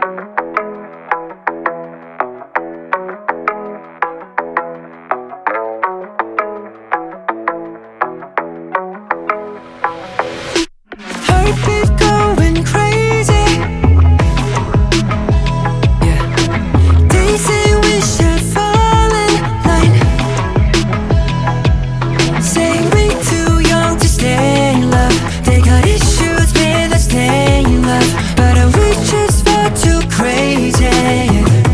Heartbeat going crazy. Yeah. They say we should fall in line. Say we too young to stay in love. They got issues with us staying in love, but we just far too crazy.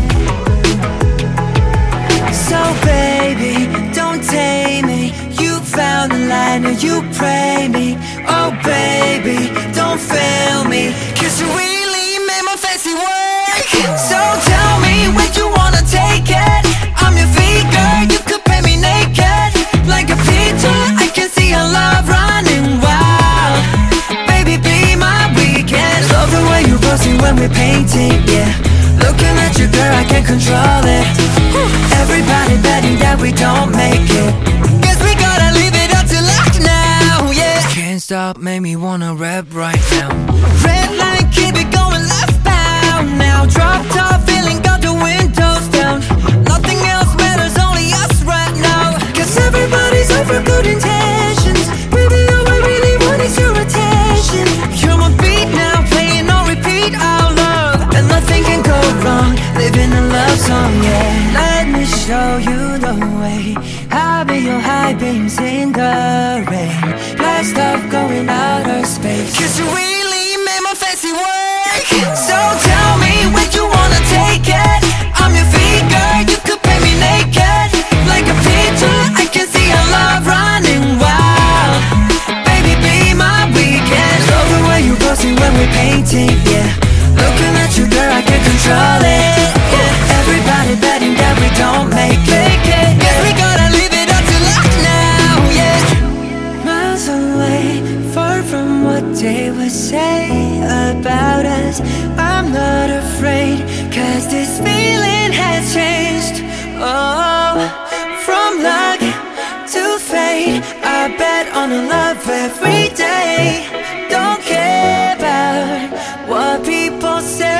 So baby, don't tame me. You found the line and you pray me. Oh baby, don't fail me, 'cause you really made my fancy work. So tell me when you wanna take it. I'm your figure, you could pay me naked. Like a picture, I can see our love running wild. Baby, be my weekend. Love the way you're posing when we're painting, yeah. Looking at you, girl, I can't control it. Everybody betting that we don't make it. Guess we gotta leave it up to luck now, yeah. Can't stop, make me wanna rap right now. Red line, keep it going left-bound now. Drop top, feeling got the windows down. Nothing else matters, only us right now. 'Cause everybody's over good intentions. Baby, all I really want is your attention. You're my beat now, playing on repeat, our love. And nothing can go wrong, living a love song, yeah. Let me show you the way. I'll be your high beams in the rain. Blast off, going outer space. 'Cause you really made my fancy work. So tell me when you wanna take it. I'm your figure, you could pay me naked. Like a picture, I can see our love running wild. Baby, be my weekend. Love the way you're posing when we're painting, yeah. Looking at you, girl, I can't control it, yeah. Everybody betting that we don't make it. Guess we gotta leave it up to luck now, yeah. Miles away, far from what they would say about us. I'm not afraid, 'cause this feeling has changed. Oh, from luck to fate, I bet on a love every day. Don't care about what people say.